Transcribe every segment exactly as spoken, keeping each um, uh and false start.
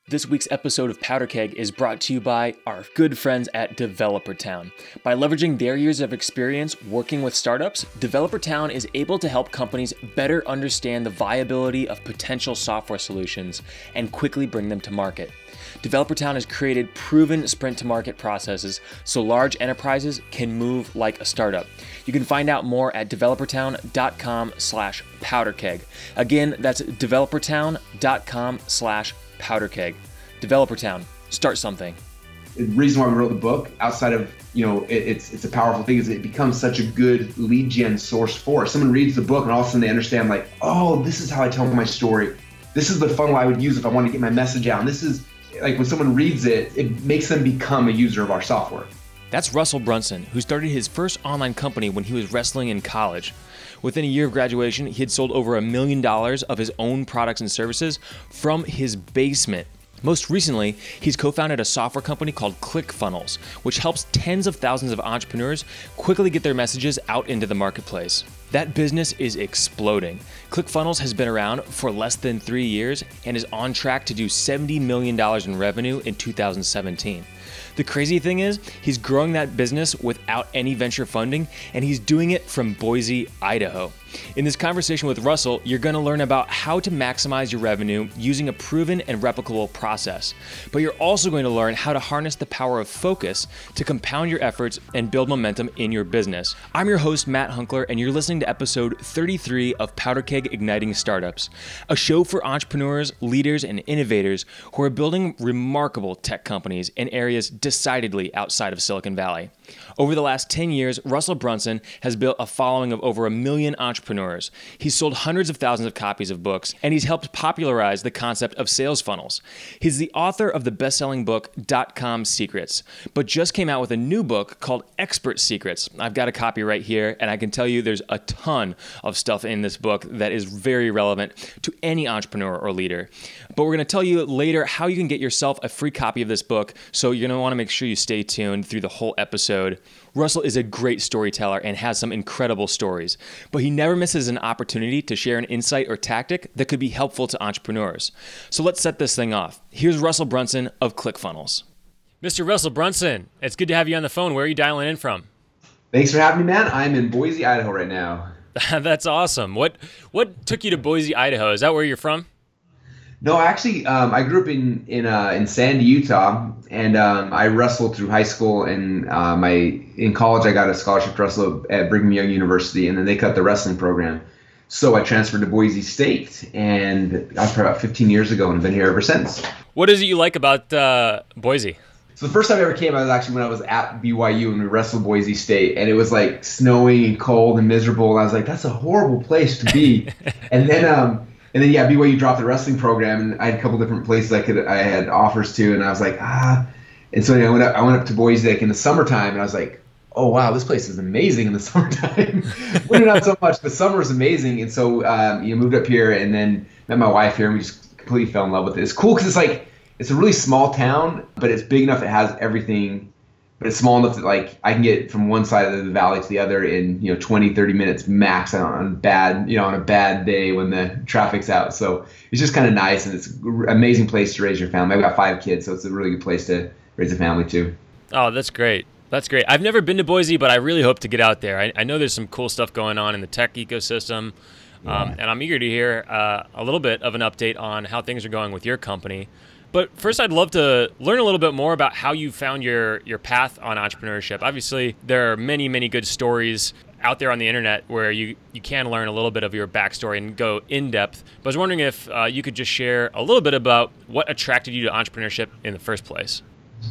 This week's episode of Powder Keg is brought to you by our good friends at Developer Town. By leveraging their years of experience working with startups, Developer Town is able to help companies better understand the viability of potential software solutions and quickly bring them to market. Developer Town has created proven sprint-to-market processes so large enterprises can move like a startup. You can find out more at developertown.com slash powderkeg. Again, that's developertown.com slash powderkeg. Developer Town, start something. The reason why we wrote the book, outside of, you know, it, it's it's a powerful thing, is it becomes such a good lead gen source for us. Someone reads the book and all of a sudden they understand, like, oh, this is how I tell my story. This is the funnel I would use if I want to get my message out. And this is, like, when someone reads it, it makes them become a user of our software. That's Russell Brunson, who started his first online company when he was wrestling in college. Within a year of graduation, he had sold over a million dollars of his own products and services from his basement. Most recently, he's co-founded a software company called ClickFunnels, which helps tens of thousands of entrepreneurs quickly get their messages out into the marketplace. That business is exploding. ClickFunnels has been around for less than three years and is on track to do seventy million dollars in revenue in two thousand seventeen. The crazy thing is, he's growing that business without any venture funding, and he's doing it from Boise, Idaho. In this conversation with Russell, you're going to learn about how to maximize your revenue using a proven and replicable process. But you're also going to learn how to harness the power of focus to compound your efforts and build momentum in your business. I'm your host, Matt Hunkler, and you're listening to episode thirty-three of Powder Keg Igniting Startups, a show for entrepreneurs, leaders, and innovators who are building remarkable tech companies in areas decidedly outside of Silicon Valley. Over the last ten years, Russell Brunson has built a following of over a million entrepreneurs. He's sold hundreds of thousands of copies of books, and he's helped popularize the concept of sales funnels. He's the author of the best-selling book, Dot-Com Secrets, but just came out with a new book called Expert Secrets. I've got a copy right here, and I can tell you there's a ton of stuff in this book that is very relevant to any entrepreneur or leader. But we're going to tell you later how you can get yourself a free copy of this book, so you're going to want to make sure you stay tuned through the whole episode. Russell is a great storyteller and has some incredible stories, but he never misses an opportunity to share an insight or tactic that could be helpful to entrepreneurs. So let's set this thing off. Here's Russell Brunson of ClickFunnels. Mister Russell Brunson, it's good to have you on the phone. Where are you dialing in from? Thanks for having me, man. I'm in Boise, Idaho right now. That's awesome. What what took you to Boise, Idaho? Is that where you're from? No, actually, um, I grew up in in uh, in Sandy, Utah, and um, I wrestled through high school. And uh, my in college, I got a scholarship to wrestle at Brigham Young University, and then they cut the wrestling program. So I transferred to Boise State, and that was about fifteen years ago, and I've been here ever since. What is it you like about uh, Boise? So the first time I ever came, I was actually when I was at B Y U and we wrestled Boise State, and it was like snowing and cold and miserable. And I was like, that's a horrible place to be. and then. Um, And then, yeah, B Y U dropped the wrestling program, and I had a couple different places I could, I had offers to, and I was like, ah. And so anyway, I went up, I went up to Boise like in the summertime, and I was like, oh wow, this place is amazing in the summertime. Winter not so much, but summer is amazing. And so, um, you know, moved up here, and then met my wife here, and we just completely fell in love with it. It's cool because it's like it's a really small town, but it's big enough. It has everything. But it's small enough that, like, I can get from one side of the valley to the other in, you know, twenty, thirty minutes max on, on bad, you know, on a bad day when the traffic's out. So it's just kind of nice, and it's an amazing place to raise your family. I've got five kids, so it's a really good place to raise a family too. Oh, that's great. That's great. I've never been to Boise, but I really hope to get out there. I, I know there's some cool stuff going on in the tech ecosystem, Yeah. um, and I'm eager to hear uh, a little bit of an update on how things are going with your company. But first, I'd love to learn a little bit more about how you found your, your path on entrepreneurship. Obviously, there are many, many good stories out there on the internet where you, you can learn a little bit of your backstory and go in depth. But I was wondering if uh, you could just share a little bit about what attracted you to entrepreneurship in the first place.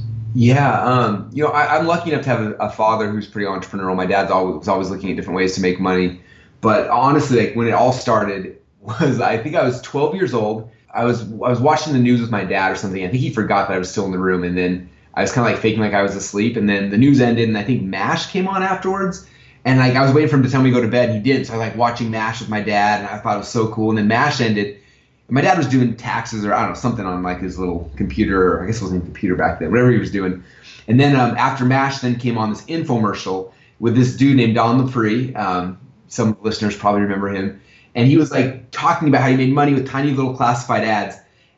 Yeah, um, you know, I, I'm lucky enough to have a, a father who's pretty entrepreneurial. My dad's always was always looking at different ways to make money. But honestly, like when it all started was I think I was twelve years old. I was I was watching the news with my dad or something. I think he forgot that I was still in the room, and then I was kind of like faking like I was asleep. And then the news ended, and I think MASH came on afterwards. And like I was waiting for him to tell me to go to bed, and he didn't. So I was like watching MASH with my dad, and I thought it was so cool. And then MASH ended, and my dad was doing taxes or I don't know something on like his little computer. Or I guess it wasn't a computer back then. Whatever he was doing. And then um, after MASH, then came on this infomercial with this dude named Don Lapre. Um, some listeners probably remember him. And he was like talking about how he made money with tiny little classified ads. And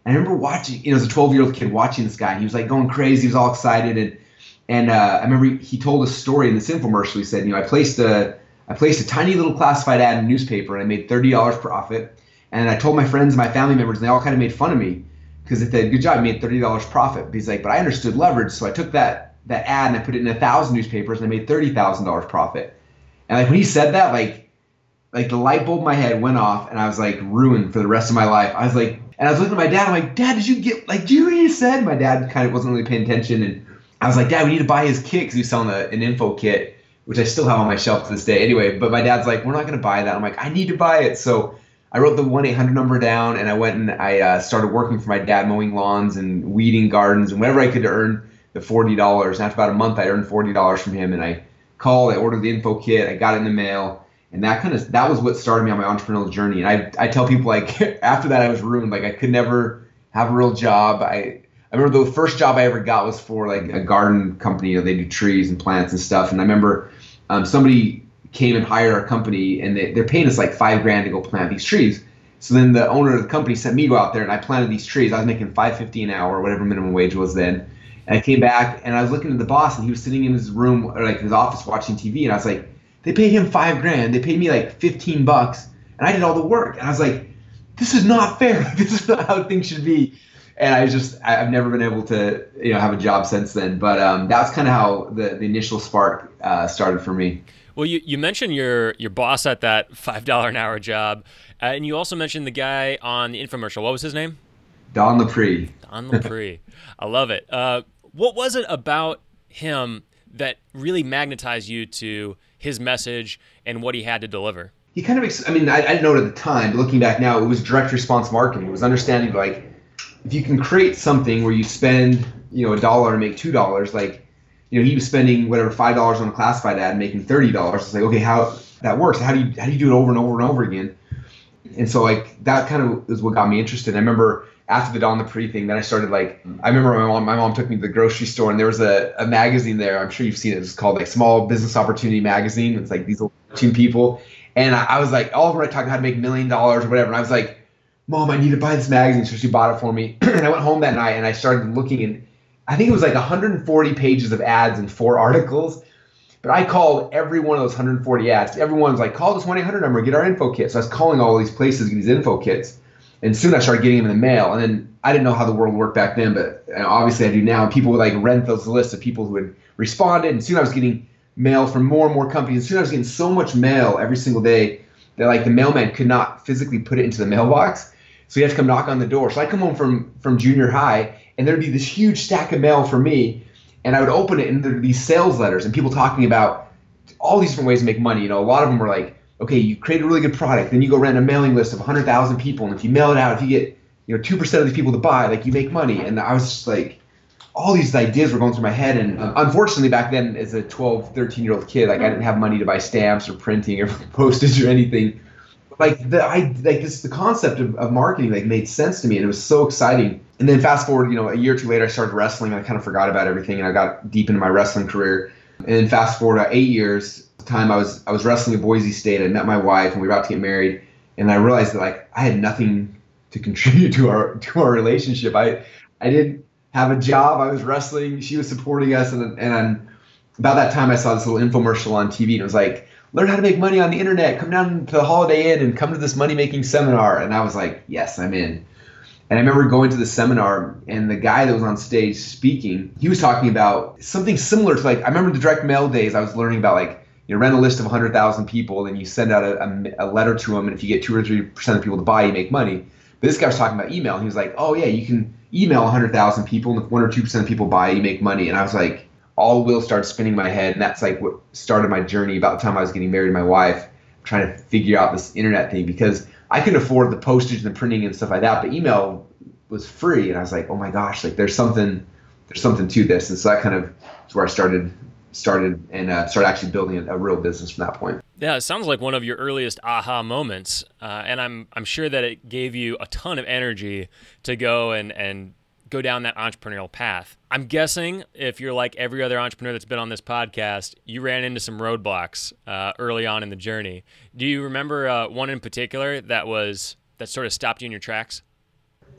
And I remember watching, you know, as a twelve-year-old kid watching this guy. And he was like going crazy. He was all excited. And and uh, I remember he, he told a story in this infomercial. He said, you know, I placed a I placed a tiny little classified ad in a newspaper and I made thirty dollars profit. And I told my friends and my family members, and they all kind of made fun of me because if they had good job, I made thirty dollars profit. But he's like, but I understood leverage, so I took that that ad and I put it in a thousand newspapers and I made thirty thousand dollars profit. And like when he said that, like like the light bulb in my head went off and I was like ruined for the rest of my life. I was like, and I was looking at my dad. I'm like, Dad, did you get like, do you hear what he said? My dad kind of wasn't really paying attention, and I was like, Dad, we need to buy his kit because he was selling a, an info kit, which I still have on my shelf to this day. Anyway, but my dad's like, we're not going to buy that. I'm like, I need to buy it. So I wrote the one eight hundred number down and I went and I uh, started working for my dad, mowing lawns and weeding gardens and whatever I could earn the forty dollars. And after about a month, I earned forty dollars from him. And I called, I ordered the info kit, I got it in the mail. And that kind of, that was what started me on my entrepreneurial journey. And I, I tell people like, after that I was ruined. Like I could never have a real job. I, I remember the first job I ever got was for like a garden company. You know, they do trees and plants and stuff. And I remember um, somebody came and hired our company, and they, they're paying us like five grand to go plant these trees. So then the owner of the company sent me to go out there, and I planted these trees. I was making five fifty an hour, or whatever minimum wage was then. And I came back, and I was looking at the boss, and he was sitting in his room, or like his office, watching T V. And I was like, they paid him five grand. They paid me like fifteen bucks, and I did all the work. And I was like, this is not fair. This is not how things should be. And I just, I've never been able to, you know, have a job since then. But um, that's kind of how the, the initial spark uh, started for me. Well, you, you mentioned your your boss at that five dollars an hour job, uh, and you also mentioned the guy on the infomercial. What was his name? Don Lapre. Don Lapre. I love it. Uh, what was it about him that really magnetized you to his message and what he had to deliver? He kind of, I mean, I, I didn't know it at the time, but looking back now, it was direct response marketing. It was understanding like, if you can create something where you spend, you know, a dollar and make two dollars, like, you know, he was spending whatever five dollars on a classified ad and making thirty dollars. It's like, okay, how that works? How do you how do you do it over and over and over again? And so like that kind of is what got me interested. I remember after the Don Lapre thing, then I started like, I remember my mom my mom took me to the grocery store, and there was a, a magazine there. I'm sure you've seen it. It's called like Small Business Opportunity Magazine. It's like these little cartoon people, and I, I was like, all of them were talking how to make a million dollars or whatever. And I was like, Mom, I need to buy this magazine. So she bought it for me. And I went home that night and I started looking, and I think it was like one hundred forty pages of ads and four articles. But I called every one of those one hundred forty ads. Everyone's like, call this one eight hundred number, get our info kit. So I was calling all these places, get these info kits. And soon I started getting them in the mail. And then I didn't know how the world worked back then, but obviously I do now. And people would like rent those lists of people who had responded. And soon I was getting mail from more and more companies. And soon I was getting so much mail every single day that like the mailman could not physically put it into the mailbox. So you have to come knock on the door. So I come home from, from junior high, and there'd be this huge stack of mail for me, and I would open it, and there'd be sales letters and people talking about all these different ways to make money. You know, a lot of them were like, okay, you create a really good product, then you go run a mailing list of one hundred thousand people, and if you mail it out, if you get, you know, two percent of these people to buy, like you make money. And I was just like, all these ideas were going through my head. And uh, unfortunately back then as a twelve, thirteen year old kid, like I didn't have money to buy stamps or printing or postage or anything. Like the I like this the concept of, of marketing like made sense to me, and it was so exciting. And then fast forward, you know, a year or two later, I started wrestling. And I kind of forgot about everything, and I got deep into my wrestling career. And then fast forward uh, eight years, the time I was I was wrestling at Boise State. I met my wife, and we were about to get married. And I realized that like I had nothing to contribute to our to our relationship. I I didn't have a job. I was wrestling. She was supporting us, and and I'm, about that time I saw this little infomercial on T V, and it was like, learn how to make money on the internet. Come down to the Holiday Inn and come to this money-making seminar. And I was like, yes, I'm in. And I remember going to the seminar, and the guy that was on stage speaking, he was talking about something similar to like, I remember the direct mail days. I was learning about like, you rent a list of one hundred thousand people, and you send out a, a, a letter to them. And if you get two or three percent of people to buy, you make money. But this guy was talking about email. And he was like, oh yeah, you can email one hundred thousand people, and if one or two percent of people buy, you make money. And I was like, all wheels started spinning in my head, and that's like what started my journey about the time I was getting married to my wife, trying to figure out this internet thing, because I couldn't afford the postage and the printing and stuff like that, but email was free, and I was like, oh my gosh, like there's something there's something to this. And so that kind of is where I started started and uh, started actually building a, a real business from that point. Yeah, it sounds like one of your earliest aha moments, uh, and I'm I'm sure that it gave you a ton of energy to go and and go down that entrepreneurial path. I'm guessing if you're like every other entrepreneur that's been on this podcast, you ran into some roadblocks uh, early on in the journey. Do you remember uh, one in particular that was that sort of stopped you in your tracks?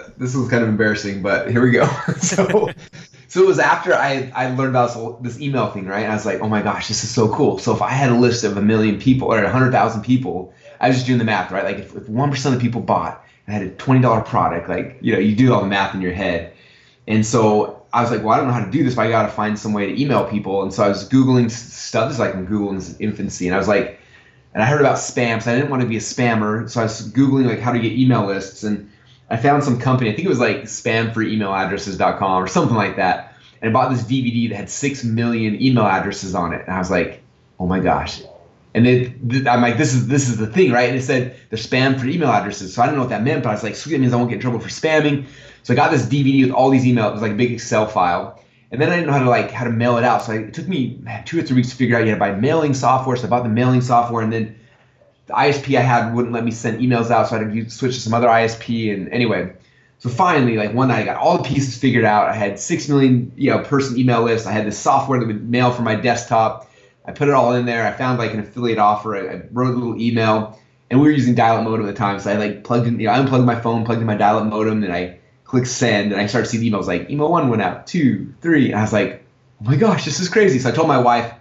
this was kind of embarrassing, but here we go. so, so it was after I I learned about this, this email thing, right? And I was like, oh my gosh, this is so cool. So if I had a list of a million people or a hundred thousand people, I was just doing the math, right? Like if, if one percent of the people bought, I had a twenty dollar product, like, you know, you do all the math in your head. And so I was like, well, I don't know how to do this, but I got to find some way to email people. And so I was Googling stuff. This is like in Google's infancy. And I was like, and I heard about spam, so I didn't want to be a spammer. So I was Googling like how to get email lists. And I found some company, I think it was like spam free email addresses dot com or something like that. And I bought this D V D that had six million email addresses on it. And I was like, oh my gosh. And then th- I'm like, this is this is the thing, right? And it said they're spam for email addresses. So I didn't know what that meant, but I was like, sweet, that means I won't get in trouble for spamming. So I got this D V D with all these emails. It was like a big Excel file. And then I didn't know how to like how to mail it out. So I, it took me man, two or three weeks to figure out you had to buy mailing software. So I bought the mailing software, and then the I S P I had wouldn't let me send emails out. So I had to use, switch to some other I S P. And anyway, so finally, like one night I got all the pieces figured out. I had six million you know person email list. I had this software that would mail from my desktop. I put it all in there. I found like an affiliate offer. I, I wrote a little email, and we were using dial-up modem at the time. So I like plugged in, you know, I unplugged my phone, plugged in my dial-up modem, and I clicked send, and I started seeing emails like email one went out, two, three, and I was like, oh my gosh, this is crazy. So I told my wife,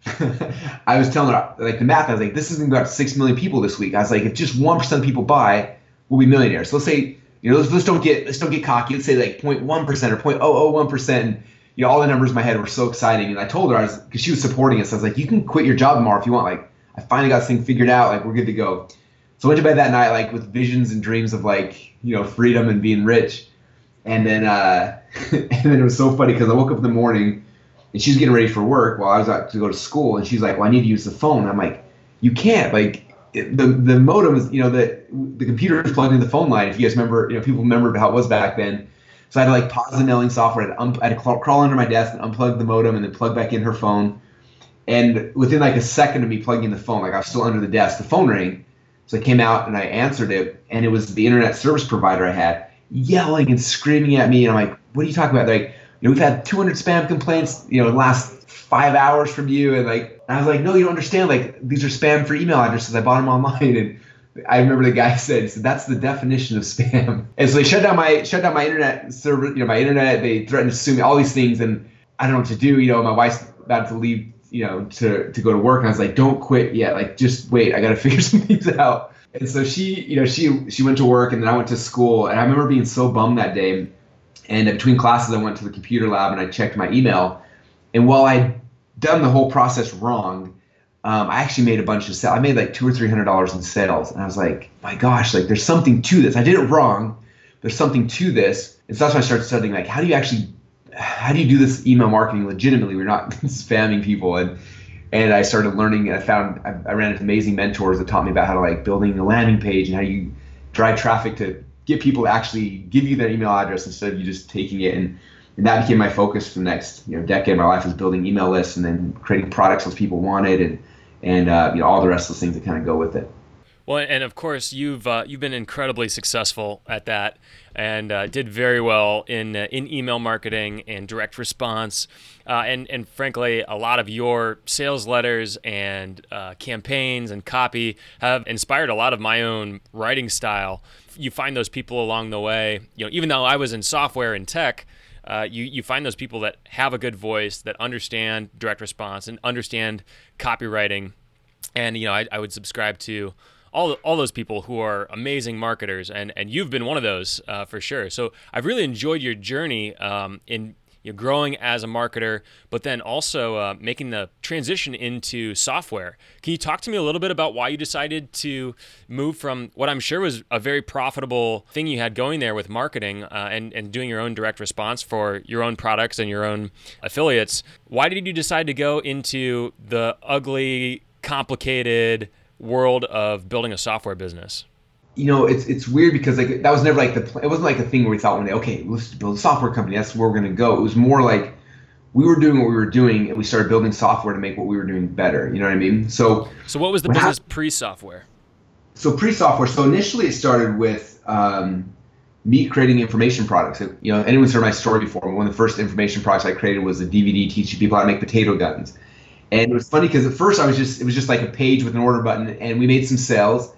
I was telling her like the math. I was like, this is gonna go out to six million people this week. I was like, if just one percent of people buy, we'll be millionaires. So let's say, you know, let's, let's don't get let's don't get cocky. Let's say like zero point one percent or zero point zero zero one percent. You know, all the numbers in my head were so exciting. And I told her, I was, because she was supporting us, I was like, you can quit your job tomorrow if you want. Like, I finally got this thing figured out. Like, we're good to go. So I went to bed that night, like, with visions and dreams of, like, you know, freedom and being rich. And then, uh, and then it was so funny because I woke up in the morning and she was getting ready for work while I was out to go to school. And she's like, well, I need to use the phone. And I'm like, you can't. Like, it, the the modem is, you know, the, the computer is plugged in the phone line. If you guys remember, you know, people remember how it was back then. So I had to like pause the mailing software. I had to, un- I had to crawl, crawl under my desk and unplug the modem and then plug back in her phone. And within like a second of me plugging in the phone, like I was still under the desk, the phone rang. So I came out and I answered it, and it was the internet service provider I had yelling and screaming at me. And I'm like, what are you talking about? They're like, you know, we've had two hundred spam complaints, you know, in the last five hours from you. And like, and I was like, no, you don't understand. Like, these are spam for email addresses. I bought them online. And I remember the guy said, he said, that's the definition of spam. And so they shut down my shut down my internet server, you know, my internet. They threatened to sue me, all these things, and I don't know what to do. You know, my wife's about to leave, you know, to to go to work, and I was like, don't quit yet. Like, just wait. I got to figure some things out. And so she, you know, she she went to work, and then I went to school. And I remember being so bummed that day. And between classes, I went to the computer lab and I checked my email. And while I'd done the whole process wrong, Um, I actually made a bunch of sales. I made like two or three hundred dollars in sales, and I was like, "My gosh, like there's something to this. I did it wrong. There's something to this." And so that's when I started studying, like, how do you actually, how do you do this email marketing legitimately? We're not spamming people, and and I started learning. And I found I, I ran into amazing mentors that taught me about how to like building a landing page and how you drive traffic to get people to actually give you their email address instead of you just taking it. And and that became my focus for the next you know decade of my life, was building email lists and then creating products those people wanted, and and uh, you know all the rest of those things that kind of go with it. Well, and of course you've uh, you've been incredibly successful at that, and uh, did very well in uh, in email marketing and direct response, uh, and and frankly, a lot of your sales letters and uh, campaigns and copy have inspired a lot of my own writing style. You find those people along the way. You know, even though I was in software and tech. Uh, you, you find those people that have a good voice, that understand direct response and understand copywriting. And, you know, I, I would subscribe to all all those people who are amazing marketers. And, and you've been one of those uh, for sure. So I've really enjoyed your journey um, in you know, growing as a marketer, but then also uh, making the transition into software. Can you talk to me a little bit about why you decided to move from what I'm sure was a very profitable thing you had going there with marketing uh, and, and doing your own direct response for your own products and your own affiliates? Why did you decide to go into the ugly, complicated world of building a software business? You know, it's it's weird because like that was never like the pl- it wasn't like a thing where we thought one day, okay, let's build a software company. That's where we're going to go. It was more like we were doing what we were doing, and we started building software to make what we were doing better. You know what I mean? So so what was the business I, pre-software? So pre-software. So initially, it started with um, me creating information products. It, you know, anyone's heard my story before. One of the first information products I created was a D V D teaching people how to make potato guns. And it was funny because at first I was just it was just like a page with an order button, and we made some sales.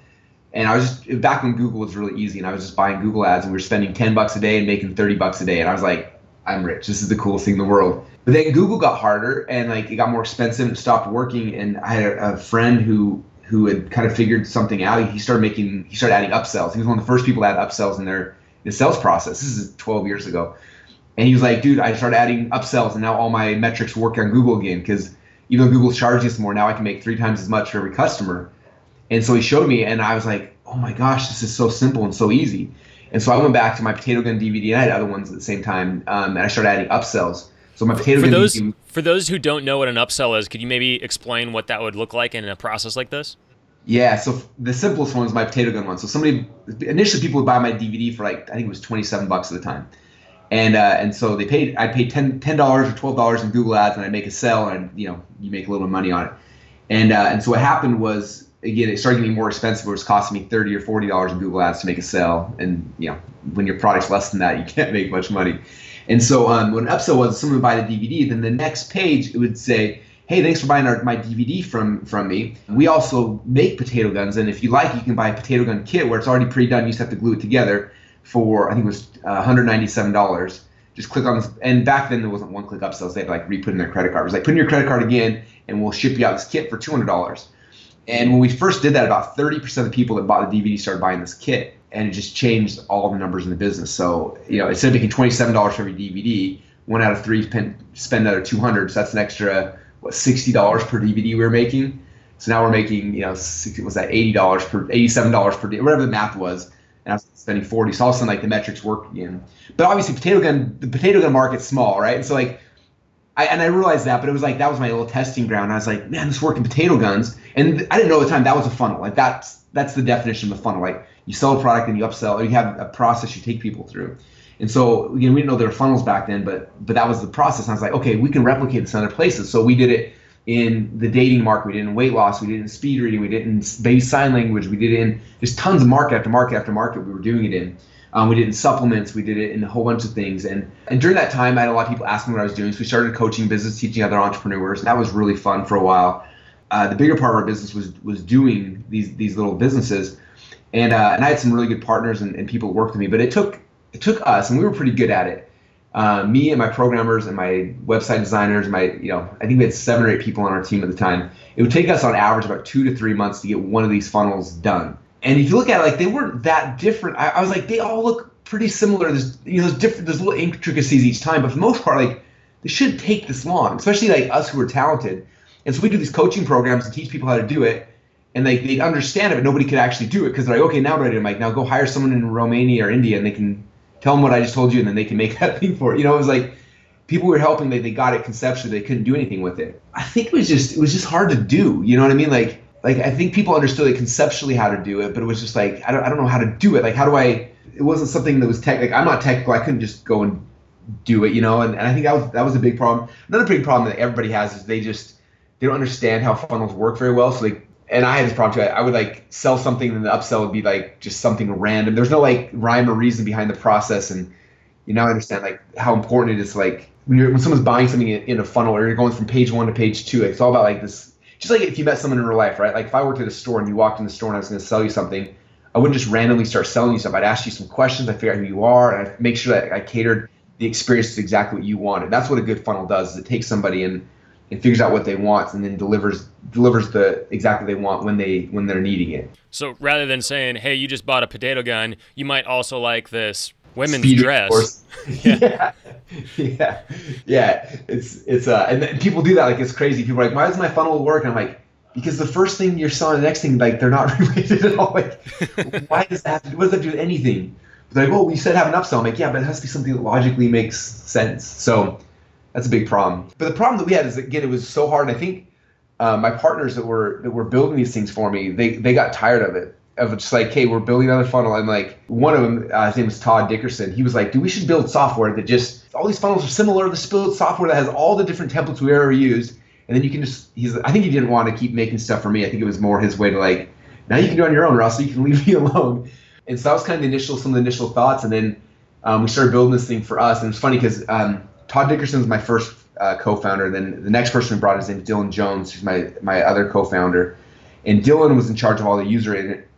And I was just, back when Google was really easy, and I was just buying Google ads, and we were spending ten bucks a day and making thirty bucks a day. And I was like, I'm rich. This is the coolest thing in the world. But then Google got harder, and like it got more expensive and it stopped working. And I had a, a friend who who had kind of figured something out. He started making, he started adding upsells. He was one of the first people to add upsells in their the sales process. This is twelve years ago. And he was like, dude, I started adding upsells, and now all my metrics work on Google again, because even though Google charges us more, now I can make three times as much for every customer. And so he showed me, and I was like, oh my gosh, this is so simple and so easy. And so I went back to my Potato Gun D V D, and I had other ones at the same time, um, and I started adding upsells. So my Potato for Gun those, D V D. For those who don't know what an upsell is, could you maybe explain what that would look like in a process like this? Yeah, so the simplest one is my Potato Gun one. So somebody, initially people would buy my D V D for like, I think it was twenty-seven bucks at the time. And uh, and so they paid, I'd pay ten dollars or twelve dollars in Google ads, and I'd make a sell, and you know, you make a little money on it. And uh, and so what happened was, again, it started getting more expensive. It was costing me thirty or forty dollars in Google ads to make a sale. And you know, when your product's less than that, you can't make much money. And so um, what an upsell was, someone would buy the D V D, then the next page it would say, hey, thanks for buying our, my D V D from, from me. We also make potato guns, and if you like, you can buy a potato gun kit where it's already pre-done. You just have to glue it together for, I think it was uh, one hundred ninety-seven dollars. Just click on this. And back then there wasn't one-click upsells. They had to like re-put in their credit card. It was like, put in your credit card again, and we'll ship you out this kit for two hundred dollars. And when we first did that, about thirty percent of the people that bought the D V D started buying this kit, and it just changed all the numbers in the business. So, you know, instead of making twenty-seven dollars for every D V D, one out of three spend, spend another two hundred dollars. So that's an extra, what, sixty dollars per D V D we were making. So now we're making, you know, sixty, was that eighty dollars per, eighty-seven dollars per D, whatever the math was. And I was spending forty. So all of a sudden, like, the metrics work again. But obviously, potato gun, the potato gun market's small, right? And so, like, I, and I realized that, but it was like, that was my little testing ground. I was like, man, this worked in potato guns. And I didn't know at the time that was a funnel. Like, that's that's the definition of a funnel. Like, you sell a product and you upsell, or you have a process you take people through. And so, again, we didn't know there were funnels back then, but but that was the process. And I was like, okay, we can replicate this in other places. So we did it in the dating market, we did it in weight loss, we did it in speed reading, we did it in baby sign language, we did it in just tons of market after market after market we were doing it in. Um, we did it in supplements, we did it in a whole bunch of things. And and during that time, I had a lot of people asking what I was doing. So we started a coaching business, teaching other entrepreneurs. That was really fun for a while. Uh, the bigger part of our business was was doing these these little businesses. And uh, and I had some really good partners and, and people who worked with me, but it took it took us, and we were pretty good at it. Uh, me and my programmers and my website designers, my you know, I think we had seven or eight people on our team at the time. It would take us on average about two to three months to get one of these funnels done. And if you look at it, like, they weren't that different. I, I was like, they all look pretty similar. There's you know, there's different, there's little intricacies each time, but for the most part, like, they shouldn't take this long, especially like us who are talented. And so we do these coaching programs and teach people how to do it. And they they understand it, but nobody could actually do it because they're like, okay, now I'm ready. I'm like, now go hire someone in Romania or India, and they can tell them what I just told you, and then they can make that thing for it. You know, it was like people were helping, they they got it conceptually, they couldn't do anything with it. I think it was just it was just hard to do. You know what I mean? Like like I think people understood like conceptually how to do it, but it was just like I don't I don't know how to do it. Like how do I? It wasn't something that was tech. Like I'm not technical. I couldn't just go and do it. You know, and, and I think that was that was a big problem. Another big problem that everybody has is they just they don't understand how funnels work very well. So like. And I had this problem too. I would like sell something and the upsell would be like just something random. There's no like rhyme or reason behind the process. And you now understand like how important it is. Like when you're, when someone's buying something in, in a funnel, or you're going from page one to page two, it's all about like this, just like if you met someone in real life, right? Like if I worked at a store and you walked in the store and I was going to sell you something, I wouldn't just randomly start selling you stuff. I'd ask you some questions. I'd figure out who you are, and I'd make sure that I catered the experience to exactly what you wanted. That's what a good funnel does, is it takes somebody and and figures out what they want, and then delivers delivers the exactly they want when they when they're needing it. So rather than saying, "Hey, you just bought a potato gun, you might also like this women's Speed, dress." yeah. yeah, yeah, yeah. It's it's uh, and then people do that like it's crazy. People are like, "Why does my funnel work?" And I'm like, because the first thing you're selling, the next thing, like they're not related at all. Like, why does that have to? What does that do with anything? They're like, "Oh, we said have an upsell." I'm like, "Yeah, but it has to be something that logically makes sense." So. That's a big problem. But the problem that we had is, again, it was so hard. And I think uh, my partners that were that were building these things for me, they they got tired of it. Of just like, hey, we're building another funnel. And like one of them, uh, his name was Todd Dickerson. He was like, dude, we should build software that just, all these funnels are similar. Let's build software that has all the different templates we ever used. And then you can just, he's, I think he didn't want to keep making stuff for me. I think it was more his way to like, now you can do it on your own, Russell. You can leave me alone. And so that was kind of the initial, some of the initial thoughts. And then um, we started building this thing for us. And it's funny because um, Todd Dickerson was my first uh, co-founder. Then the next person we brought is named Dylan Jones, who's my my other co-founder. And Dylan was in charge of all the user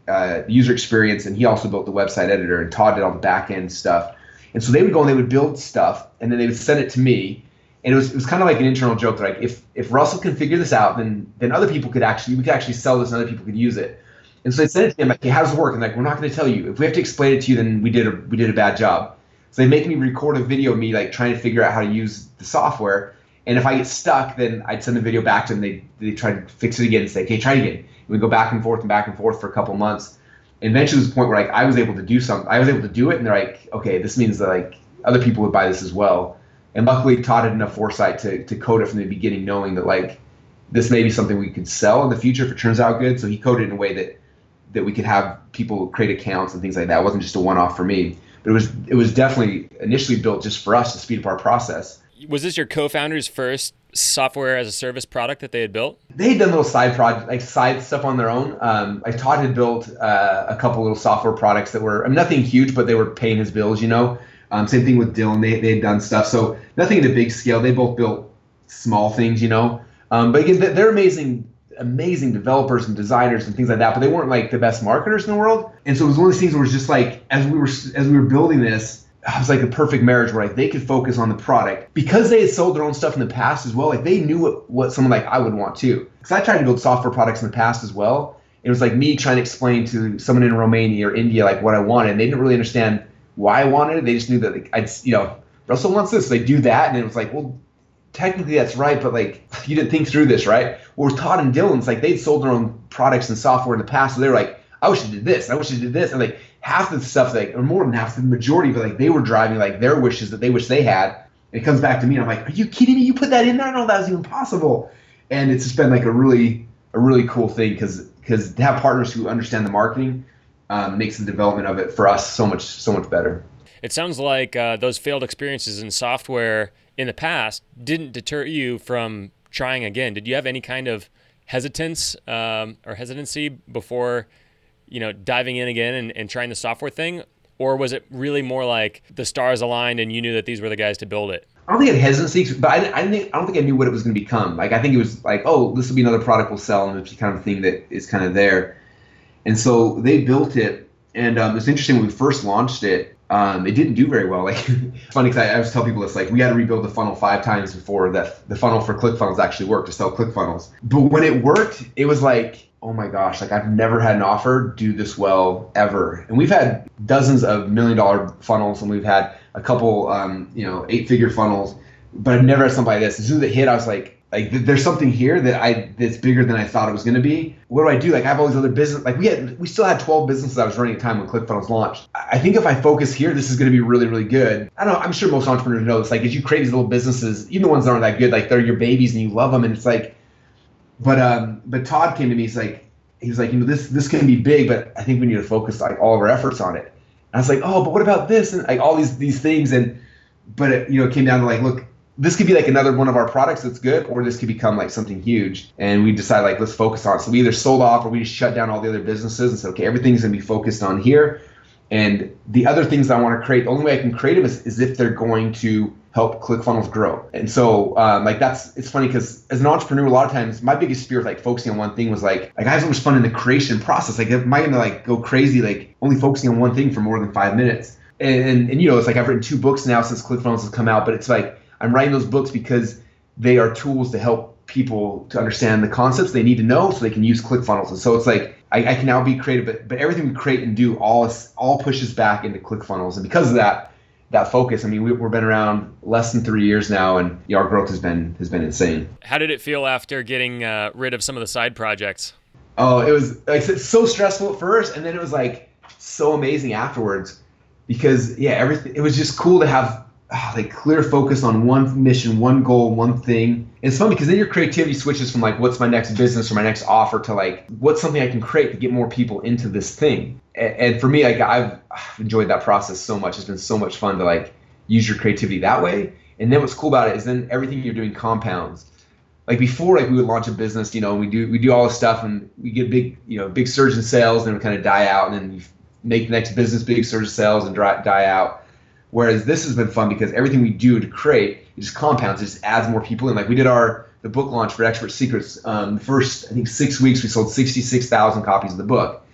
uh, user experience, and he also built the website editor, and Todd did all the back end stuff. And so they would go and they would build stuff, and then they would send it to me. And it was it was kind of like an internal joke, like if if Russell can figure this out, then then other people could actually we could actually sell this, and other people could use it. And so they sent it to him, like, hey, how does it work? And like, we're not going to tell you. If we have to explain it to you, then we did a we did a bad job. So they make me record a video of me like trying to figure out how to use the software. And if I get stuck, then I'd send the video back to them. They they try to fix it again and say, okay, try it again. And we go back and forth and back and forth for a couple months. And eventually, there was a point where like I was able to do something. I was able to do it, and they're like, okay, this means that like other people would buy this as well. And luckily, Todd had enough foresight to to code it from the beginning, knowing that like this may be something we could sell in the future if it turns out good. So he coded it in a way that that we could have people create accounts and things like that. It wasn't just a one-off for me, but it was it was definitely initially built just for us to speed up our process. Was this your co-founder's first software as a service product that they had built? They had done little side projects, like side stuff on their own. Um, like Todd had built uh, a couple little software products that were I mean, nothing huge, but they were paying his bills, you know. Um, same thing with Dylan. They they had done stuff, so nothing in a big scale. They both built small things, you know. Um, but again, they're amazing, amazing developers and designers and things like that. But they weren't like the best marketers in the world. And so it was one of those things where it was just like as we were as we were building this, it was like a perfect marriage where like they could focus on the product because they had sold their own stuff in the past as well. Like they knew what, what someone like I would want too. Because I tried to build software products in the past as well. It was like me trying to explain to someone in Romania or India like what I wanted. And they didn't really understand why I wanted it. They just knew that like, I'd, you know, Russell wants this. So they do that, and it was like, well, technically that's right, but like you didn't think through this, right? Well, with Todd and Dylan, it's like they'd sold their own products and software in the past, so they were like, I wish I did this, I wish I did this, and like half the stuff, like or more than half, the majority, but like they were driving like their wishes that they wish they had. And it comes back to me, and I'm like, are you kidding me? You put that in there? I don't know that was even possible. And it's just been like a really, a really cool thing because because to have partners who understand the marketing um, makes the development of it for us so much, so much better. It sounds like uh, those failed experiences in software in the past didn't deter you from trying again. Did you have any kind of hesitance um, or hesitancy before, you know, diving in again and, and trying the software thing? Or was it really more like the stars aligned and you knew that these were the guys to build it? I don't think I had hesitancy, but I, I, think, I don't think I knew what it was going to become. Like I think it was like, oh, this will be another product we'll sell, and it's kind of thing that is kind of there. And so they built it, and um, it's interesting when we first launched it. Um, it didn't do very well. Like, it's funny because I, I always tell people this, like, we had to rebuild the funnel five times before that the funnel for ClickFunnels actually worked to sell ClickFunnels. But when it worked, it was like, oh my gosh, like I've never had an offer do this well ever. And we've had dozens of million dollar funnels, and we've had a couple, um, you know, eight figure funnels, but I've never had something like this. As soon as it hit, I was like, like there's something here that I that's bigger than I thought it was going to be. What do I do? Like I have all these other business. Like we had, we still had twelve businesses I was running at the time when ClickFunnels launched. I think if I focus here, this is going to be really, really good. I don't know. I'm sure most entrepreneurs know this. Like as you create these little businesses, even the ones that aren't that good, like they're your babies and you love them, and it's like. But um, but Todd came to me. He's like, he was like, you know, this this can be big, but I think we need to focus like all of our efforts on it. And I was like, oh, but what about this? And like all these these things, and but it, you know, it came down to like, look. This could be like another one of our products that's good, or this could become like something huge. And we decided like, let's focus on it. So we either sold off or we just shut down all the other businesses and said, okay, everything's gonna be focused on here. And the other things that I want to create, the only way I can create them is, is if they're going to help ClickFunnels grow. And so um, like that's, it's funny because as an entrepreneur, a lot of times my biggest fear of like focusing on one thing was like, like I have so much fun in the creation process. Like am I gonna like go crazy, like only focusing on one thing for more than five minutes? And, and, and you know, it's like I've written two books now since ClickFunnels has come out, but it's like, I'm writing those books because they are tools to help people to understand the concepts they need to know so they can use ClickFunnels. And so it's like I, I can now be creative, but, but everything we create and do all is, all pushes back into ClickFunnels. And because of that, that focus, I mean, we, we've been around less than three years now, and you know, our growth has been has been insane. How did it feel after getting uh, rid of some of the side projects? Oh, it was like so stressful at first, and then it was like so amazing afterwards because yeah, everything. It was just cool to have. Like clear focus on one mission, one goal, one thing. And it's fun because then your creativity switches from like, what's my next business or my next offer to like, what's something I can create to get more people into this thing. And, and for me, like I've, I've enjoyed that process so much. It's been so much fun to like use your creativity that way. And then what's cool about it is then everything you're doing compounds. Like before, like we would launch a business, you know, we do we do all this stuff and we get big, you know, big surge in sales, and then we kind of die out, and then you make the next business big surge in sales and dry, die out. Whereas this has been fun because everything we do to create, it just compounds, it just adds more people in. Like we did our the book launch for Expert Secrets. Um, the first, I think, six weeks, we sold sixty-six thousand copies of the book,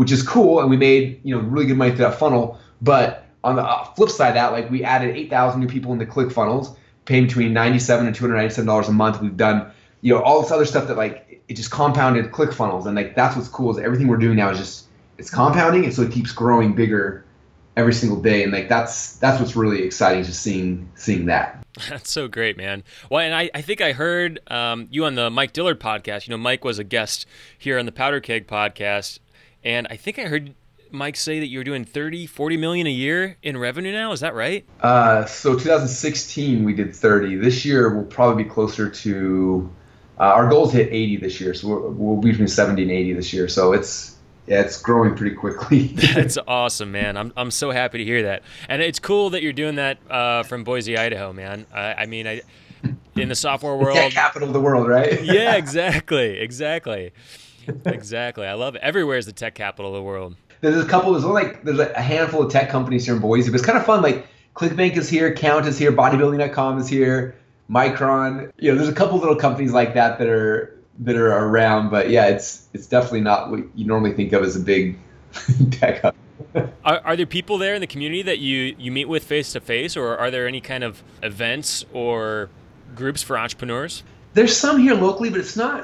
which is cool. And we made, you know, really good money through that funnel. But on the flip side of that, like we added eight thousand new people into ClickFunnels, paying between ninety-seven and two hundred ninety-seven dollars a month. We've done, you know, all this other stuff that like it just compounded ClickFunnels. And like that's what's cool is everything we're doing now is just it's compounding, and so it keeps growing bigger every single day. And like that's that's what's really exciting, just seeing seeing that. That's so great, man. Well, and I, I think I heard um, you on the Mike Dillard podcast. You know, Mike was a guest here on the Powder Keg podcast, and I think I heard Mike say that you're doing thirty, forty million a year in revenue now. Is that right? Uh, so twenty sixteen we did thirty. This year we'll probably be closer to uh, our goal is to hit eighty this year. So we'll, we'll be between seventy and eighty this year. So it's yeah, it's growing pretty quickly. That's awesome, man. I'm I'm so happy to hear that, and it's cool that you're doing that uh, from Boise, Idaho, man. I, I mean, I in the software world, the capital of the world, right? Yeah, exactly, exactly, exactly. I love it. Everywhere is the tech capital of the world. There's a couple. There's only like there's a handful of tech companies here in Boise, but it's kind of fun. Like ClickBank is here, Count is here, Bodybuilding dot com is here, Micron. You know, there's a couple little companies like that that are that are around. But yeah, it's it's definitely not what you normally think of as a big tech hub. Are, are there people there in the community that you, you meet with face to face, or are there any kind of events or groups for entrepreneurs? There's some here locally, but it's not.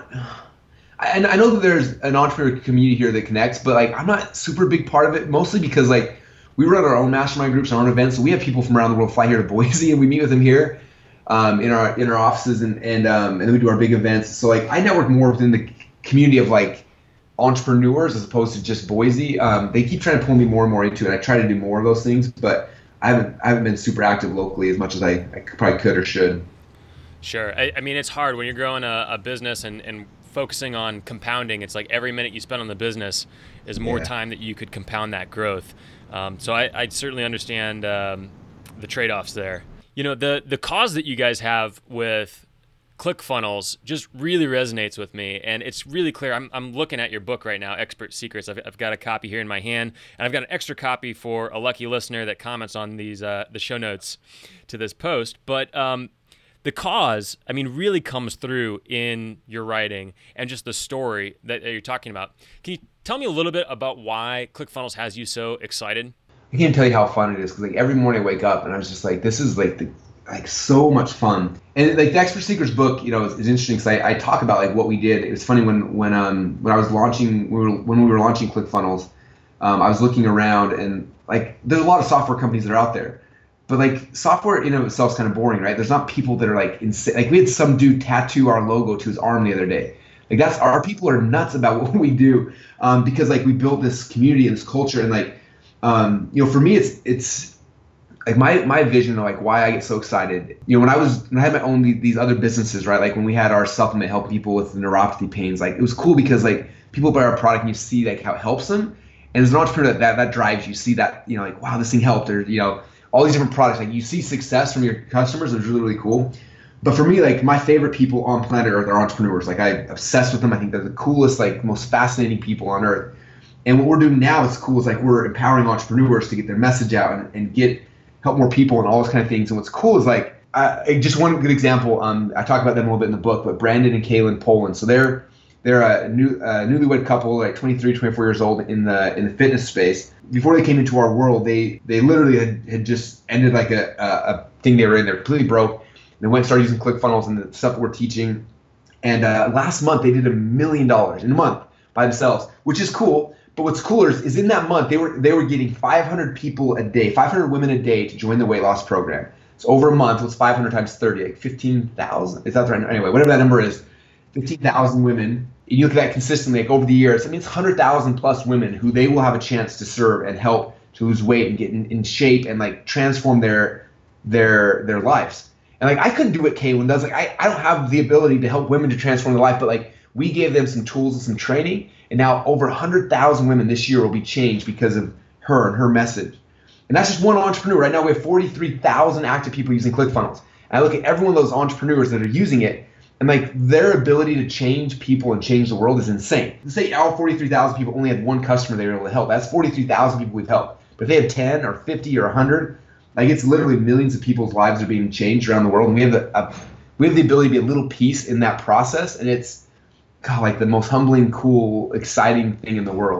And I know that there's an entrepreneur community here that connects, but like I'm not super big part of it, mostly because like we run our own mastermind groups, our own events. So we have people from around the world fly here to Boise, and we meet with them here um, in our in our offices, and and um, and then we do our big events. So like I network more within the community of like entrepreneurs as opposed to just Boise. Um, they keep trying to pull me more and more into it. I try to do more of those things, but I haven't I haven't been super active locally as much as I, I probably could or should. Sure. I, I mean, it's hard when you're growing a, a business and, and focusing on compounding. It's like every minute you spend on the business is more yeah. time that you could compound that growth. Um, so I, I certainly understand um, the trade-offs there. You know, the the cause that you guys have with ClickFunnels just really resonates with me, and it's really clear. I'm I'm looking at your book right now, Expert Secrets. I've, I've got a copy here in my hand, and I've got an extra copy for a lucky listener that comments on these uh, the show notes to this post. But um, the cause, I mean, really comes through in your writing and just the story that you're talking about. Can you tell me a little bit about why ClickFunnels has you so excited? I can't tell you how fun it is because like every morning I wake up and I was just like, this is like the like so much fun. And like the Expert Secrets book, you know, is, is interesting because I, I talk about like what we did. It was funny when when um when I was launching we were, when we were launching ClickFunnels, um, I was looking around and like there's a lot of software companies that are out there. But like software in and of itself is kind of boring, right? There's not people that are like insane. Like we had some dude tattoo our logo to his arm the other day. Like that's our people are nuts about what we do um, because like we built this community and this culture and like um, you know for me it's it's like my my vision of like why I get so excited. You know when I was when I had my own these other businesses, right? Like when we had our supplement help people with neuropathy pains, like it was cool because like people buy our product and you see like how it helps them. And as an entrepreneur, that that, that drives you. See that you know like wow this thing helped or you know. all these different products, like you see success from your customers, it's really, really cool. But for me, like my favorite people on planet Earth are entrepreneurs. Like I'm obsessed with them. I think they're the coolest, like most fascinating people on Earth. And what we're doing now is cool is like we're empowering entrepreneurs to get their message out and, and get help more people and all those kind of things. And what's cool is like I, just one good example. Um, I talk about them a little bit in the book, but Brandon and Kaylin Poland. So they're they're a new uh, newlywed couple, like twenty-three, twenty-four years old in the in the fitness space. Before they came into our world, they they literally had, had just ended like a, a, a thing they were in. They're completely broke. They went and started using ClickFunnels and the stuff that we're teaching. And uh, last month they did a million dollars in a month by themselves, which is cool. But what's cooler is, is in that month they were they were getting five hundred people a day, five hundred women a day to join the weight loss program. So over a month, what's five hundred times thirty? Like fifteen thousand. Is that right? Anyway, whatever that number is, fifteen thousand women. You look at that consistently, like over the years. I mean, it's one hundred thousand plus women who they will have a chance to serve and help to lose weight and get in, in shape and like transform their their their lives. And like I couldn't do what Kaylin does. Like I, I don't have the ability to help women to transform their life, but like we gave them some tools and some training, and now over one hundred thousand women this year will be changed because of her and her message. And that's just one entrepreneur. Right now we have forty-three thousand active people using ClickFunnels. And I look at every one of those entrepreneurs that are using it, and like their ability to change people and change the world is insane. Let's say all forty-three thousand people only had one customer they were able to help. That's forty-three thousand people we've helped. But if they have ten or fifty or one hundred, like it's literally millions of people's lives are being changed around the world. And we have the a, we have the ability to be a little piece in that process, and it's God, like the most humbling, cool, exciting thing in the world.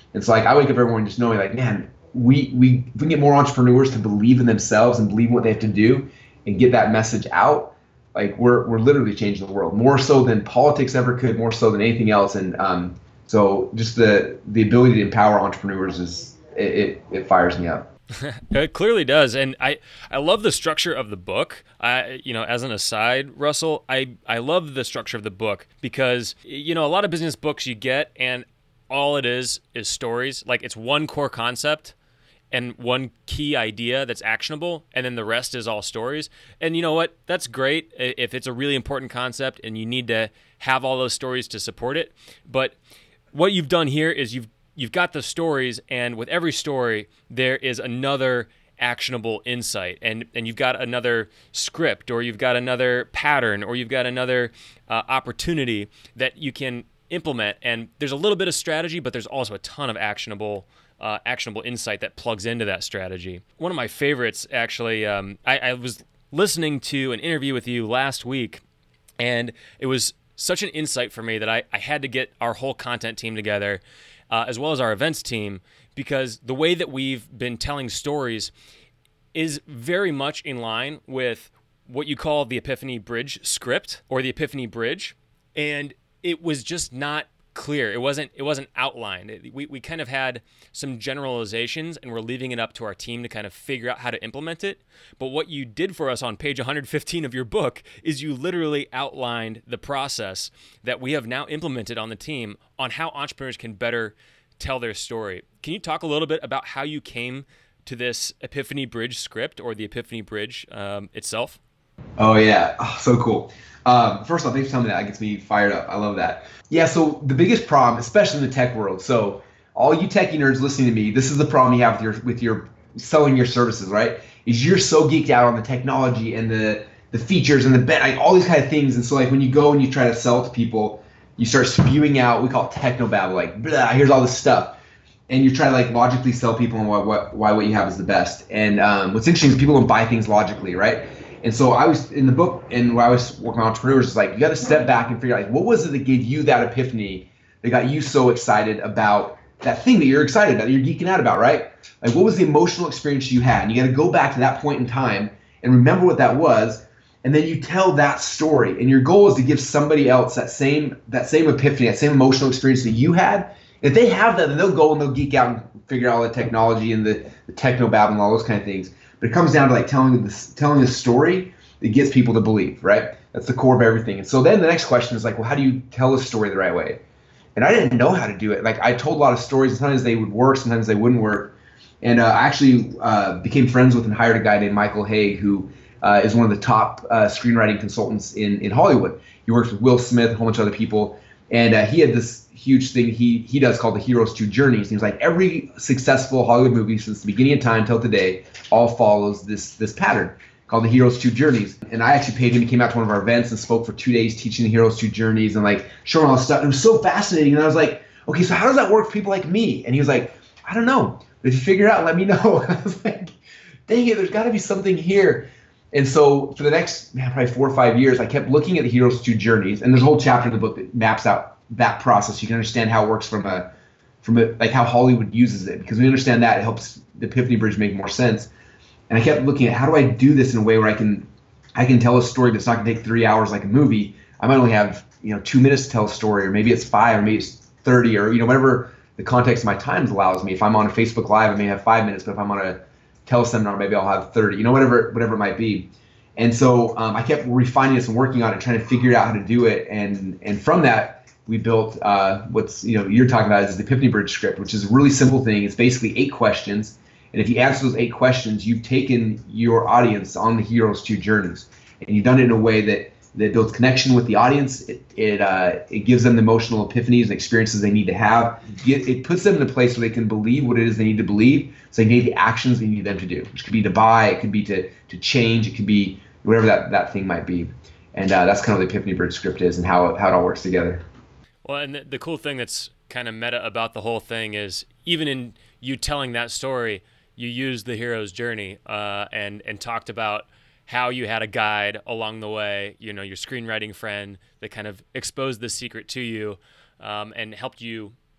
And so like I wake up every morning just knowing like, man, we we if we get more entrepreneurs to believe in themselves and believe in what they have to do and get that message out, like we're we're literally changing the world more so than politics ever could, more so than anything else. And um, so just the the ability to empower entrepreneurs is it it, it fires me up. It clearly does, and I, I love the structure of the book. I, you know, as an aside, Russell, I, I love the structure of the book because, you know, a lot of business books you get, and all it is is stories. Like it's one core concept and one key idea that's actionable, and then the rest is all stories. And you know what? That's great if it's a really important concept and you need to have all those stories to support it. But what you've done here is you've You've got the stories, and with every story, there is another actionable insight, and, and you've got another script, or you've got another pattern, or you've got another uh, opportunity that you can implement. And there's a little bit of strategy, but there's also a ton of actionable uh, actionable insight that plugs into that strategy. One of my favorites, actually, um, I, I was listening to an interview with you last week, and it was such an insight for me that I, I had to get our whole content team together, Uh, as well as our events team, because the way that we've been telling stories is very much in line with what you call the Epiphany Bridge script or the Epiphany Bridge, and it was just not clear. It wasn't it wasn't outlined. It, we, we kind of had some generalizations, and we're leaving it up to our team to kind of figure out how to implement it. But what you did for us on page one hundred fifteen of your book is you literally outlined the process that we have now implemented on the team on how entrepreneurs can better tell their story. Can you talk a little bit about how you came to this Epiphany Bridge script or the Epiphany Bridge um, itself? Oh yeah, oh, so cool. Um, first off, thanks for telling me that. It gets me fired up. I love that. Yeah, so the biggest problem, especially in the tech world, so all you techie nerds listening to me, this is the problem you have with your with your selling your services, right? Is you're so geeked out on the technology and the the features and the bet, like all these kind of things. And so like when you go and you try to sell to people, you start spewing out, we call it technobabble, like blah, here's all this stuff. And you try to like logically sell people on what, what why what you have is the best. And um, what's interesting is people don't buy things logically, right? And so I was in the book, and when I was working on entrepreneurs, it's like you got to step back and figure out like what was it that gave you that epiphany that got you so excited about that thing that you're excited about, that you're geeking out about, right? Like what was the emotional experience you had? And you got to go back to that point in time and remember what that was, and then you tell that story. And your goal is to give somebody else that same that same epiphany, that same emotional experience that you had. If they have that, then they'll go and they'll geek out and figure out all the technology and the, the technobabble and all those kind of things. But it comes down to like telling this, telling a story that gets people to believe, right? That's the core of everything. And so then the next question is like, well, how do you tell a story the right way? And I didn't know how to do it. Like I told a lot of stories, and sometimes they would work, sometimes they wouldn't work. And uh, I actually uh, became friends with and hired a guy named Michael Haig, who uh, is one of the top uh, screenwriting consultants in, in Hollywood. He works with Will Smith, a whole bunch of other people. And uh, he had this huge thing he he does called the Hero's Two Journeys. And he was like, every successful Hollywood movie since the beginning of time till today all follows this this pattern called the Hero's Two Journeys. And I actually paid him. He came out to one of our events and spoke for two days teaching the Hero's Two Journeys and like showing all this stuff. It was so fascinating. And I was like, okay, so how does that work for people like me? And he was like, I don't know. But if you figure it out, let me know. I was like, dang it, there's got to be something here. And so for the next man, probably four or five years, I kept looking at the Hero's Two Journeys. And there's a whole chapter in the book that maps out that process. You can understand how it works from a, from a, like how Hollywood uses it. Because when you understand that, it helps the Epiphany Bridge make more sense. And I kept looking at how do I do this in a way where I can, I can tell a story that's not going to take three hours like a movie. I might only have, you know, two minutes to tell a story, or maybe it's five, or maybe it's thirty, or, you know, whatever the context of my times allows me. If I'm on a Facebook Live, I may have five minutes, but if I'm on a teleseminar, maybe I'll have thirty, you know, whatever, whatever it might be. And so um, I kept refining this and working on it, trying to figure out how to do it. And and from that, we built uh, what's, you know, you're talking about is the Epiphany Bridge script, which is a really simple thing. It's basically eight questions. And if you answer those eight questions, you've taken your audience on the Hero's Two Journeys. And you've done it in a way that, that builds connection with the audience. It it, uh, it gives them the emotional epiphanies and experiences they need to have. It, it puts them in a place where they can believe what it is they need to believe. So they need the actions they need them to do, which could be to buy, it could be to, to change, it could be whatever that, that thing might be. And uh, that's kind of what the Epiphany Bridge script is and how it, how it all works together. Well, and the, the cool thing that's kind of meta about the whole thing is even in you telling that story, you used the hero's journey uh, and and talked about how you had a guide along the way, you know, your screenwriting friend that kind of exposed the secret to you um, and helped you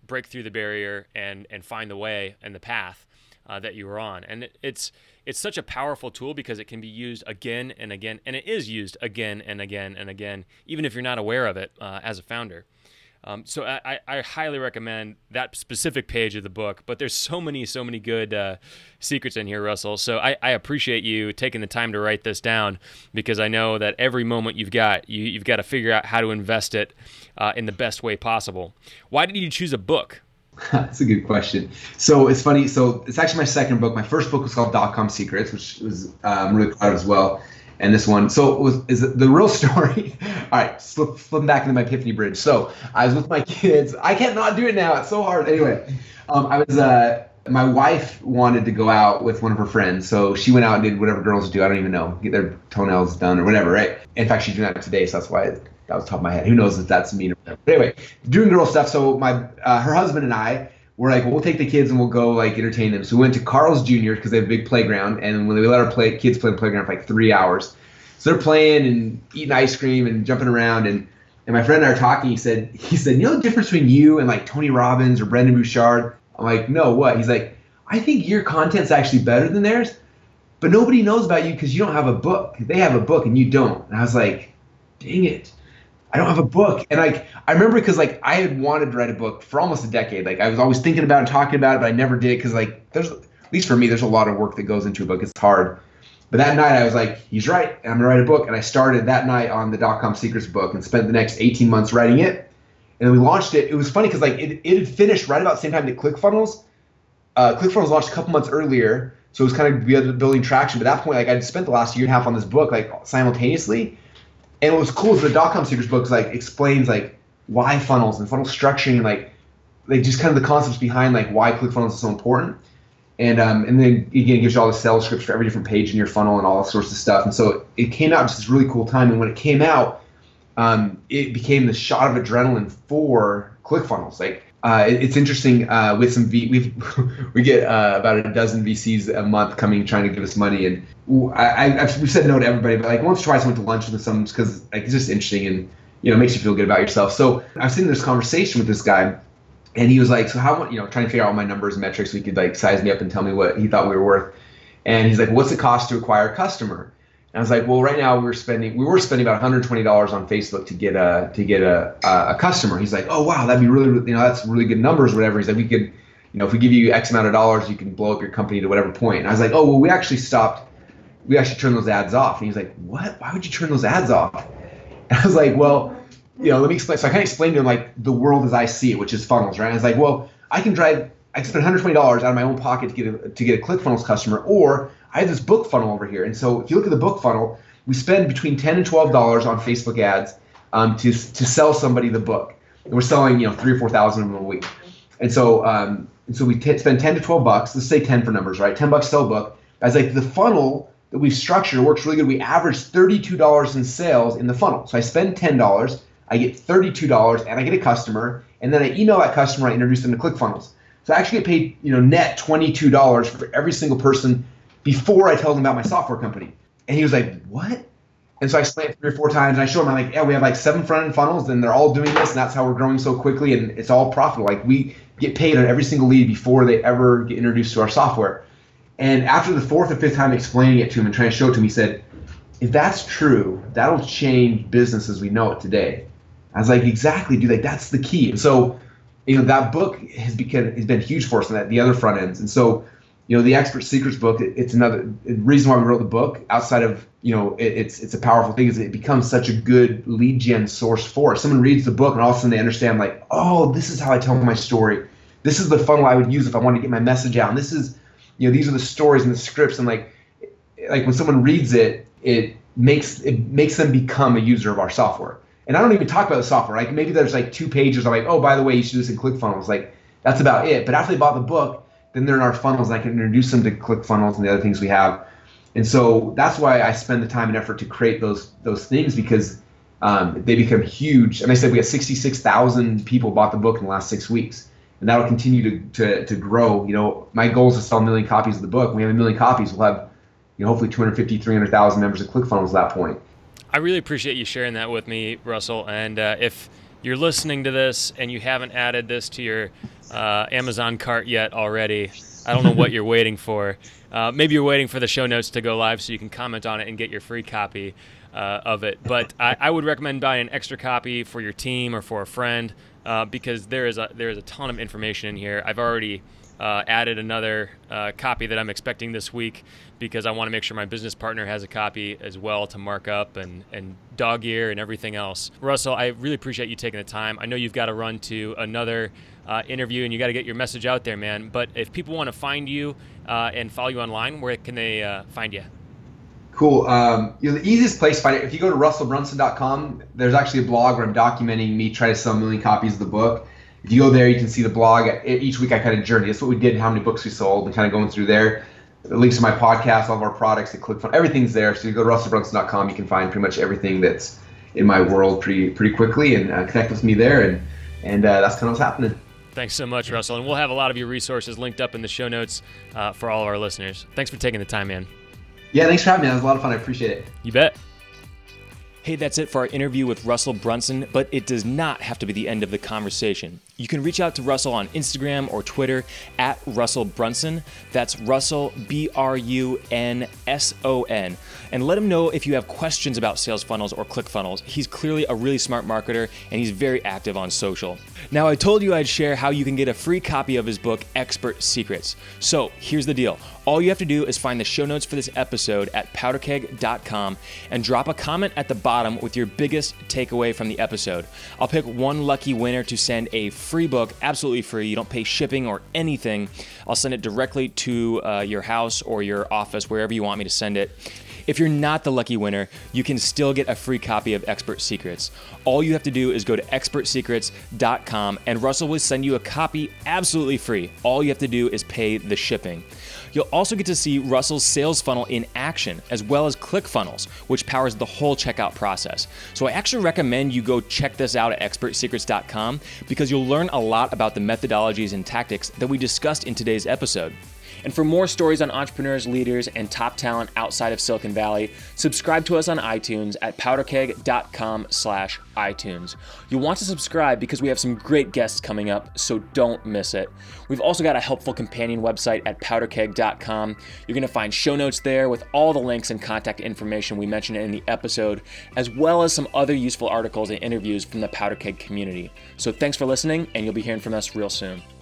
break through the barrier and and find the way and the path uh, that you were on. And it, it's it's such a powerful tool because it can be used again and again, and it is used again and again and again, even if you're not aware of it uh, as a founder. Um, so I, I highly recommend that specific page of the book, but there's so many, so many good uh, secrets in here, Russell. So I, I appreciate you taking the time to write this down, because I know that every moment you've got, you, you've got to figure out how to invest it uh, in the best way possible. Why did you choose a book? That's a good question. So it's funny. So it's actually my second book. My first book was called Dot-Com Secrets, which was uh, I'm really proud of as well. And this one, so it was is the real story. All right, slip, flipping back into my Epiphany Bridge. So I was with my kids. I can't not do it now. It's so hard. Anyway, um, I was. Uh, my wife wanted to go out with one of her friends, so she went out and did whatever girls do. I don't even know, get their toenails done or whatever, right? In fact, she's doing that today, so that's why it, that was top of my head. Who knows if that's mean or whatever. But anyway, doing girl stuff. So my uh, her husband and I were like, well, we'll take the kids and we'll go like entertain them. So we went to Carl's Junior because they have a big playground, and when we let our play kids play in the playground for like three hours. So they're playing and eating ice cream and jumping around, and, and my friend and I are talking. He said, he said, you know the difference between you and like Tony Robbins or Brendon Burchard? I'm like, no, what? He's like, I think your content's actually better than theirs, but nobody knows about you because you don't have a book. They have a book and you don't. And I was like, dang it, I don't have a book. And like, I remember because like I had wanted to write a book for almost a decade. Like I was always thinking about it and talking about it, but I never did because like there's, at least for me, there's a lot of work that goes into a book. It's hard. But that night I was like, he's right, and I'm gonna write a book. And I started that night on the Dot-Com Secrets book and spent the next eighteen months writing it. And then we launched it. It was funny because like it, it had finished right about the same time that ClickFunnels. Uh, ClickFunnels launched a couple months earlier, so it was kind of building traction. But at that point, like I'd spent the last year and a half on this book like simultaneously. And what was cool is the Dot-Com Secrets book like explains like why funnels and funnel structuring and like like just kind of the concepts behind like why ClickFunnels is so important. And um, and then again, it gives you all the sales scripts for every different page in your funnel and all sorts of stuff. And so it came out just this really cool time. And when it came out, um, it became the shot of adrenaline for ClickFunnels. Like uh, it, it's interesting uh, with some V, we've we get uh, about a dozen V Cs a month coming trying to give us money. And I, I've we've said no to everybody, but like once or twice I went to lunch with some because like it's just interesting and you know it makes you feel good about yourself. So I was sitting in this conversation with this guy. And he was like, so how, you know, trying to figure out all my numbers and metrics so he could like size me up and tell me what he thought we were worth. And he's like, what's the cost to acquire a customer? And I was like, well, right now we're spending, we were spending about one hundred twenty dollars on Facebook to get a, to get a, a customer. He's like, oh, wow, that'd be really, you know, that's really good numbers or whatever. He's like, we could, you know, if we give you X amount of dollars, you can blow up your company to whatever point. And I was like, oh, well, we actually stopped, we actually turned those ads off. And he's like, what? Why would you turn those ads off? And I was like, well, you know, let me explain. So I kind of explained to him like the world as I see it, which is funnels, right? And I was like, well, I can drive, I can spend one hundred twenty dollars out of my own pocket to get a, to get a ClickFunnels customer, or I have this book funnel over here. And so if you look at the book funnel, we spend between ten and twelve dollars on Facebook ads um, to to sell somebody the book. And we're selling, you know, three or four thousand of them a week. And so um, and so we t- spend ten to twelve bucks. Let's say ten for numbers, right? ten bucks sell a book. I was like, the funnel that we've structured works really good. We average thirty-two dollars in sales in the funnel. So I spend ten dollars. I get thirty-two dollars and I get a customer, and then I email that customer, I introduce them to ClickFunnels. So I actually get paid, you know, net twenty-two dollars for every single person before I tell them about my software company. And he was like, what? And so I explained it three or four times, and I showed him, I'm like, yeah, we have like seven front-end funnels, and they're all doing this, and that's how we're growing so quickly, and it's all profitable. Like we get paid on every single lead before they ever get introduced to our software. And after the fourth or fifth time explaining it to him and trying to show it to him, he said, if that's true, that'll change business as we know it today. I was like, exactly, dude, like that's the key. And so, you know, that book has become has been huge for us in that the other front ends. And so, you know, the Expert Secrets book, it, it's another the reason why we wrote the book outside of, you know, it, it's it's a powerful thing is it becomes such a good lead gen source for us. Someone reads the book and all of a sudden they understand like, oh, this is how I tell my story. This is the funnel I would use if I wanted to get my message out. And this is, you know, these are the stories and the scripts. And like, like when someone reads it, it makes it makes them become a user of our software. And I don't even talk about the software. Like maybe there's like two pages. I'm like, oh, by the way, you should do this in ClickFunnels. Like that's about it. But after they bought the book, then they're in our funnels, and I can introduce them to ClickFunnels and the other things we have. And so that's why I spend the time and effort to create those those things because um, they become huge. And I said we got sixty-six thousand people bought the book in the last six weeks, and that'll continue to to to grow. You know, my goal is to sell a million copies of the book. When we have a million copies, we'll have, you know, hopefully two hundred fifty, three hundred thousand members of ClickFunnels at that point. I really appreciate you sharing that with me, Russell. And uh, if you're listening to this and you haven't added this to your uh, Amazon cart yet already, I don't know what you're waiting for. Uh, maybe you're waiting for the show notes to go live so you can comment on it and get your free copy uh, of it. But I, I would recommend buying an extra copy for your team or for a friend uh, because there is a there is a ton of information in here. I've already uh, added another uh, copy that I'm expecting this week because I want to make sure my business partner has a copy as well to mark up and, and dog ear and everything else. Russell, I really appreciate you taking the time. I know you've got to run to another uh, interview and you got to get your message out there, man. But if people want to find you uh, and follow you online, where can they uh, find you? Cool. Um, you know, the easiest place to find it, if you go to russell brunson dot com, there's actually a blog where I'm documenting me trying to sell a million copies of the book. If you go there, you can see the blog. Each week I kind of journey. That's what we did, how many books we sold, and kind of going through there. The links to my podcast, all of our products, the ClickFunnels, everything's there. So you go to russell brunson dot com, you can find pretty much everything that's in my world pretty pretty quickly and uh, connect with me there. And, and uh, that's kind of what's happening. Thanks so much, Russell. And we'll have a lot of your resources linked up in the show notes uh, for all of our listeners. Thanks for taking the time, man. Yeah, thanks for having me. That was a lot of fun. I appreciate it. You bet. Hey, that's it for our interview with Russell Brunson, but it does not have to be the end of the conversation. You can reach out to Russell on Instagram or Twitter at Russell Brunson. That's Russell, B R U N S O N. And let him know if you have questions about sales funnels or ClickFunnels. He's clearly a really smart marketer, and he's very active on social. Now, I told you I'd share how you can get a free copy of his book, Expert Secrets. So here's the deal. All you have to do is find the show notes for this episode at powder keg dot com and drop a comment at the bottom with your biggest takeaway from the episode. I'll pick one lucky winner to send a free book, absolutely free. You don't pay shipping or anything. I'll send it directly to uh, your house or your office, wherever you want me to send it. If you're not the lucky winner, you can still get a free copy of Expert Secrets. All you have to do is go to expert secrets dot com and Russell will send you a copy absolutely free. All you have to do is pay the shipping. You'll also get to see Russell's sales funnel in action, as well as ClickFunnels, which powers the whole checkout process. So I actually recommend you go check this out at expert secrets dot com because you'll learn a lot about the methodologies and tactics that we discussed in today's episode. And for more stories on entrepreneurs, leaders, and top talent outside of Silicon Valley, subscribe to us on iTunes at powder keg dot com slash iTunes. You'll want to subscribe because we have some great guests coming up, so don't miss it. We've also got a helpful companion website at powder keg dot com. You're going to find show notes there with all the links and contact information we mentioned in the episode, as well as some other useful articles and interviews from the Powder Keg community. So thanks for listening, and you'll be hearing from us real soon.